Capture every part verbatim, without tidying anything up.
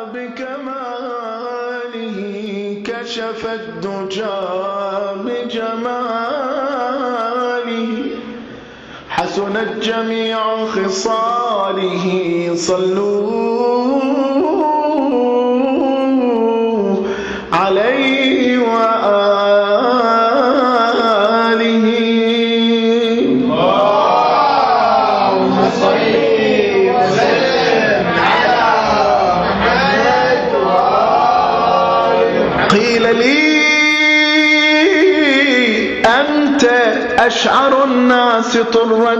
بكماله كشف الدجى بجماله حسنت جميع خصاله صلوا عليه وآله اللهم صل وسلم على محمد وآل محمد. قيل لي أنت أشعر الناس طرا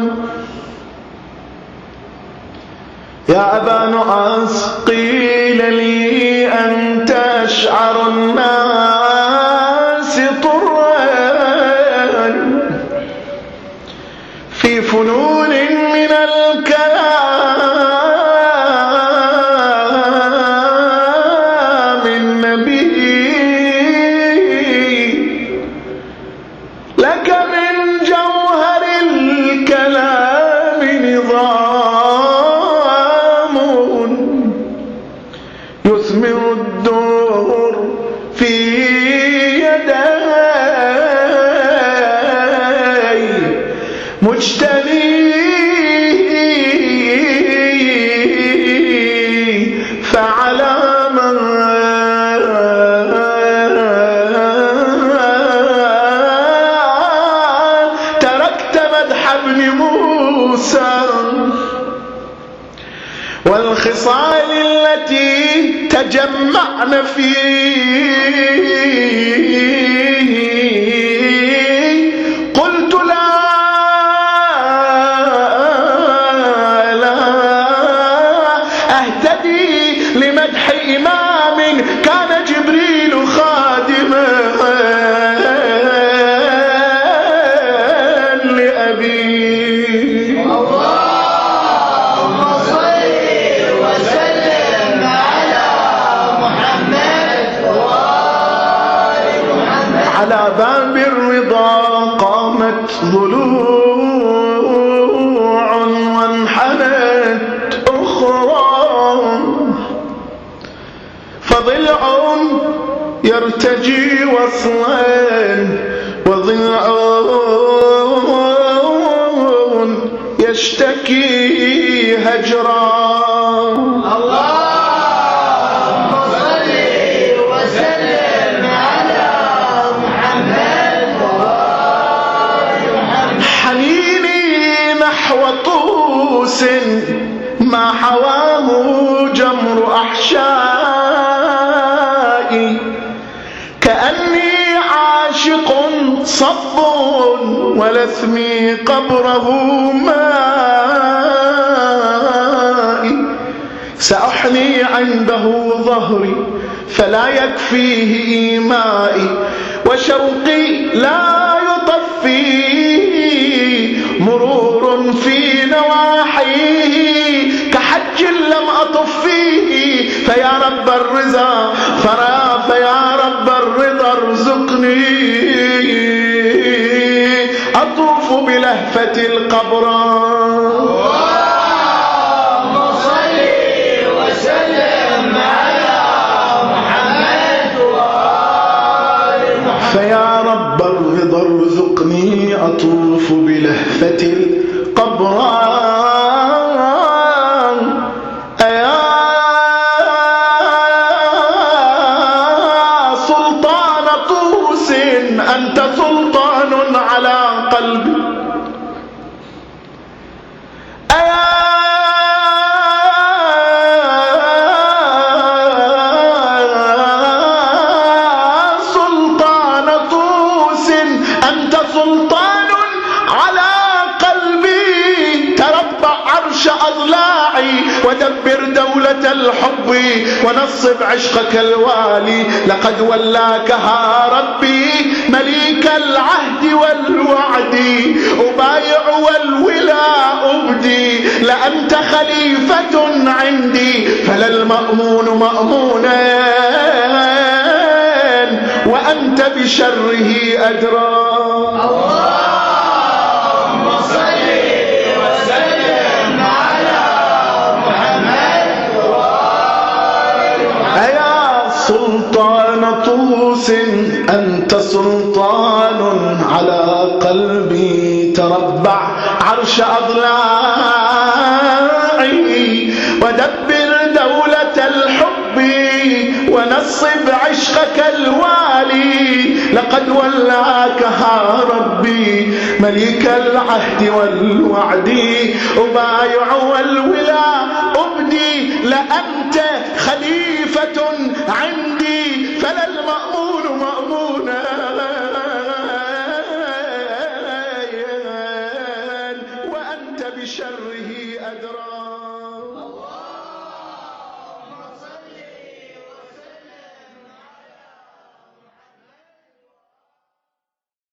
يا أبا نعاس، قيل لي أنت أشعر الناس طرا في فنون من الكلام النبي لك من جوهر الكلام نظام يثمر الدور في يدي مجتني فعلى من تركت مدح ابن موسى والخصال التي تجمعن فيه قلت لا لا أهتدي لمدح إمام كان جبريل خادما لأبي. على باب الرضا قامت ضلوع وانحنت أخرى فضلع يرتجي وصلا وضلع يشتكي هجرا. وطوس ما حواه جمر أحشائي كأني عاشق صب ولثمي قبره مائي سأحني عنده ظهري فلا يكفيه إيمائي وشوقي لا يطفيه مرور في نواحيه كحج لم أطف فيه فيا رب الرضا فرا فيا رب الرضا ارزقني أطوف بلهفة القبر. فيا رب الرضا ارزقني أطوف بلهفة القبران أيا سلطان طوس أنت سلطان على قلبي ودبر دولة الحب ونصب عشقك الوالي لقد ولاكها ربي مليك العهد والوعد أبايع والولاء أبدي لأنت خليفة عندي فلا المأمون مأمونا وأنت بشره أدرى. سلطان على قلبي تربع عرش أضلاعي ودبر دولة الحب ونصب عشقك الوالي لقد ولاكها ربي ملك العهد والوعد أبايع والولا أبدي لأنت خليفة عندي فلا المأمور